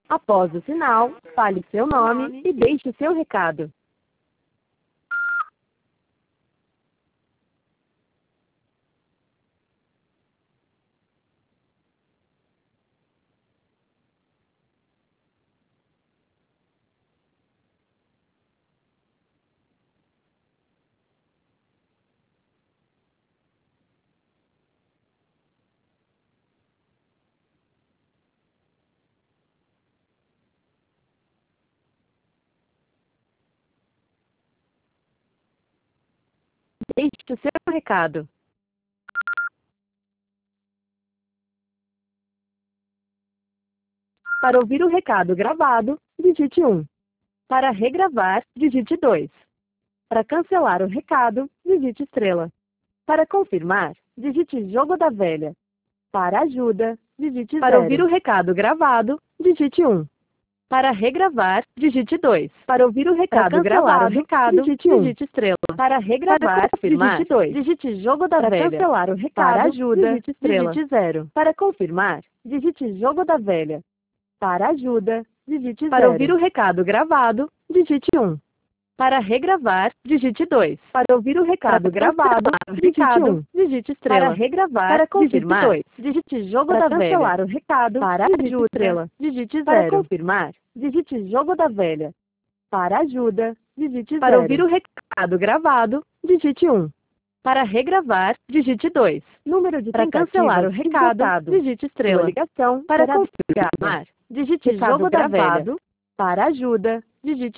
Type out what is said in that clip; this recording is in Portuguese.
Após o sinal, fale seu nome e deixe seu recado. Deixe o seu recado. Para ouvir o recado gravado, digite 1. Para regravar, digite 2. Para cancelar o recado, digite estrela. Para confirmar, digite jogo da velha. Para ajuda, digite 0. Para ouvir o recado gravado, digite 1. Para regravar, digite 2. Para ouvir o recado gravado, digite 1. Digite estrela. Para regravar, digite 2. Digite jogo da velha. Para cancelar o recado, para ajuda, digite estrela. Digite 0. Para confirmar, digite jogo da velha. Para ajuda, digite 0. Para ouvir o recado gravado, digite 1. Para regravar, digite 2. Para ouvir o recado gravado, digite 1. Digite estrela. Para regravar, para confirmar, digite jogo da velha. Para cancelar o recado, para ajuda, estrela. Digite 0. Para confirmar, digite jogo da velha. Para ajuda, digite 0. Para ouvir o recado gravado, digite 1. Para regravar, digite 2. Número de para cancelar o recado, digite estrela. Ligação para confirmar, digite jogo da velha. Para ajuda, digite